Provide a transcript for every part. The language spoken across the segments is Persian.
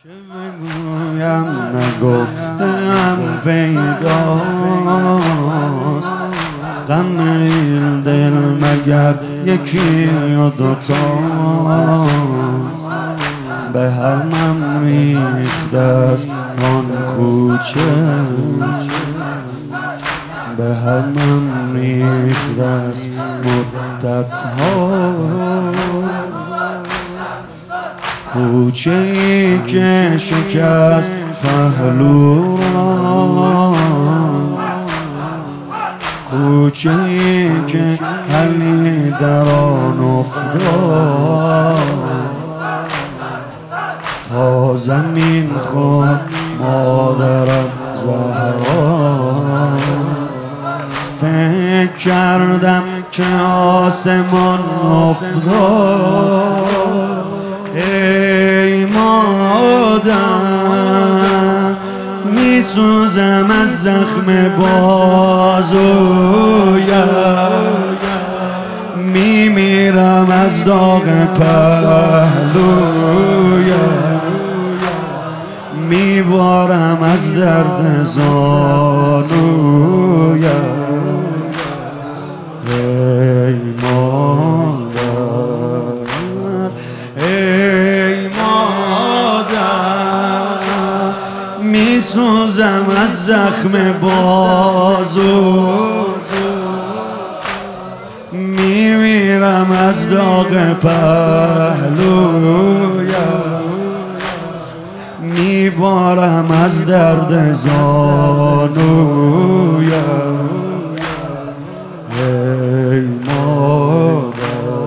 چه بگویم نگفتم پیداست غم این دل مگر یکی و دوتاست به همم ریخته است آن کوچه به همم ریخته است مدت‌ها کوچه ای که شکست پهلو را کوچه ای که علی در آن افتاد تا زمین خورد مادرم زهرا فکر کردم که آسمان افتاد ای مادر میسوزم از زخم بازویم میمیرم از داغ پهلویم میبارم از درد زانویم ای مادر ای مادر میسوزم از زخم بازو میمیرم از داغ پهلویم میبارم از درد زانویم ای مادر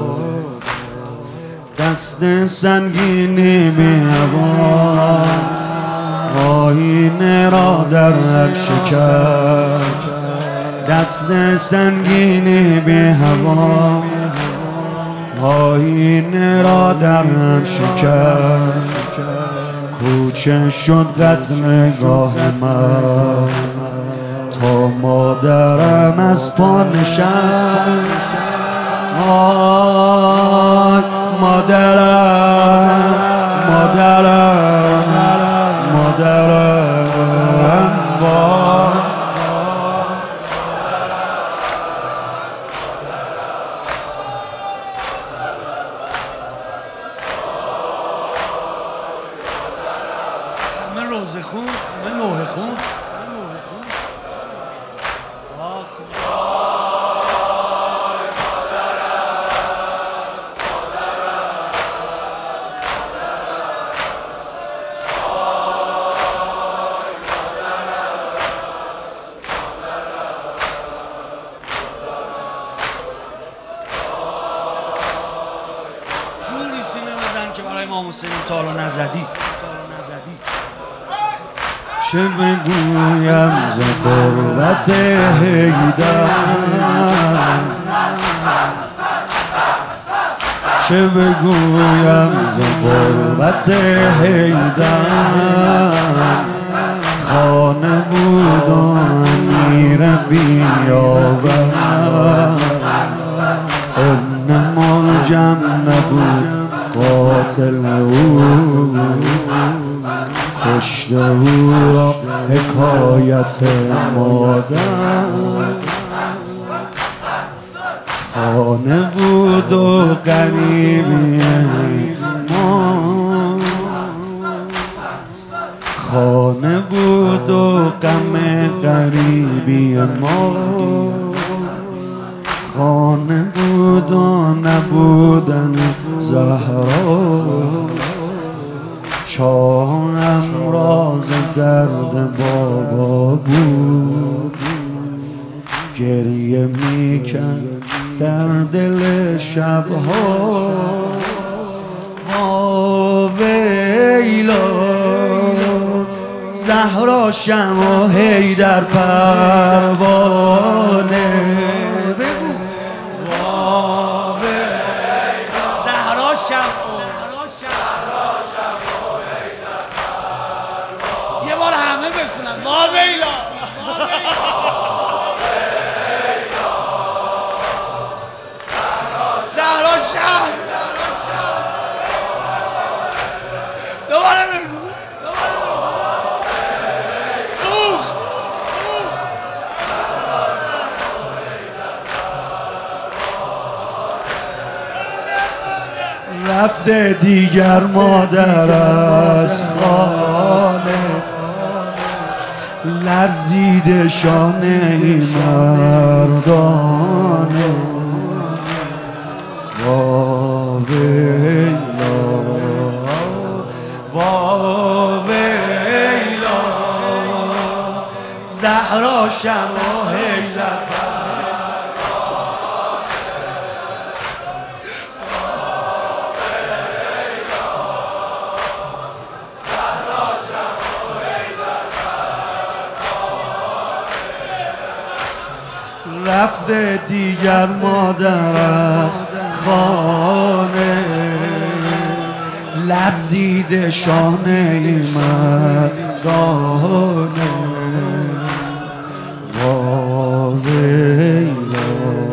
دست سنگینی بیابان آینه را در هم شکست دست سنگینی بی هوا آینه را در هم شکست کوچه شد قتلگاه من تا مادرم از پا نشست آی مادرم مادرم مادرم همه روزه خون همه نوحه خون آخ جوری سینه بزن که برای امام حسین تالو نزدی چه بگویم ز قربت حیدر چه بگویم ز قربت حیدر خانه بود و امیر بیاور ابن ملجم نبود قاتل او کشته او را حکایت مادر خانه بود و غریبی ما خانه بود و غم غریبی ما خانه بود و نبودن زهرا چاهم راز درد بابا بود گریه میکرد در دل شبها ویلا زهرا شمع حیدر پروانه بگو زهرا شمع یه بار همه بخونن واویلا زهرا شمع دوباره بگو رفته دیگر مادر از خانه، لرزیده شانه مردانه. وا ویلا وا ویلا، زهرا شما حیدر رفته دیگر مادر از خانه، لرزیده شانه مردانه. وا ویلا،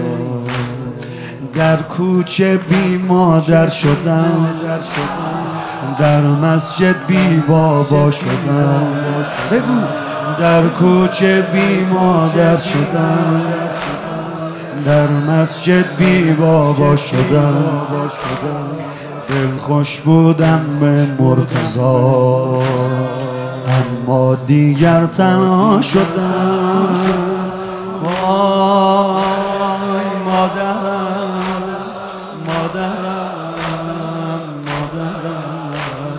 در کوچه بی مادر شدم، در مسجد بی بابا شدم. بگو در کوچه بی مادر شدم، در مسجد بی بابا شدم. دل خوش بودم به مرتضی، اما دیگر تنها شدم. وای مادرم مادرم مادرم.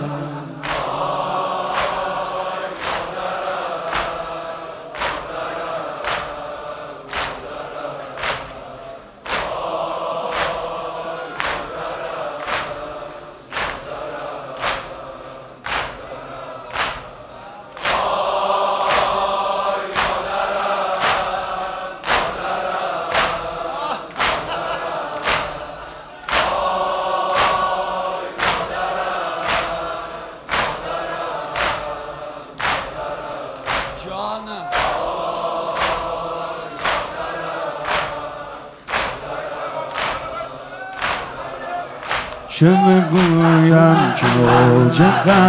چه بگویم که موج غم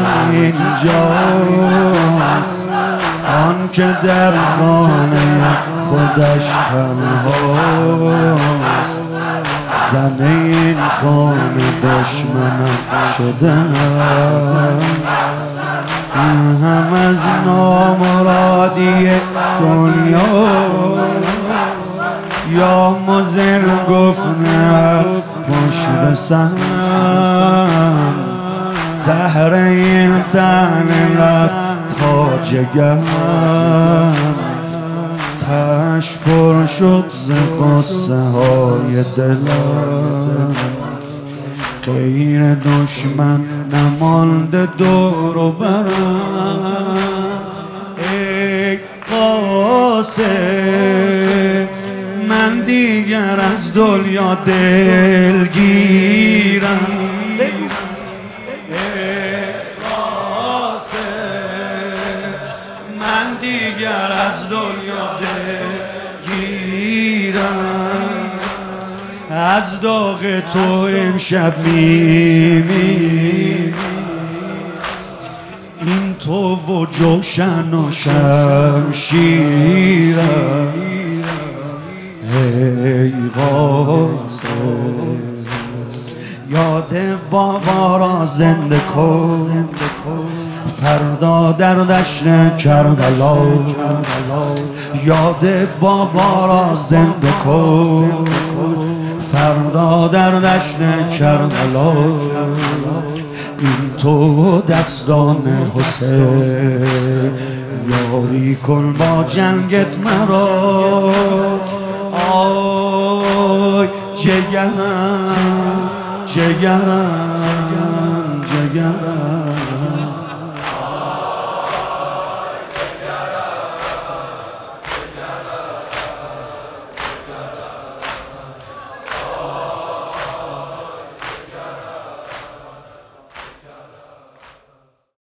اینجاست، آن که در خانه خودش تنهاست. زن این خانه دشمنم شدم، این هم از نامرادی دنیاست. یا مزر گفت نه پشت سرم، زهر این تن رفت تا جگرم. تش پر شد ز قصه های دلم، غیر دشمن نمانده دور و برم. ای قاسم، من دیگر از دنیا دلگیرم. ای قاسم، من دیگر از دنیا دلگیرم. از داغ تو امشب میمیرم، این تو و جوشن و شمشیرم. ای قاسم، یاد بابا را زنده کن، فردا در دشت کربلا. یاد بابا را زنده کن، فردا در دشت کربلا. این تو دستان حسین، یاری کن با جنگت مرا. آی جگرم جگرم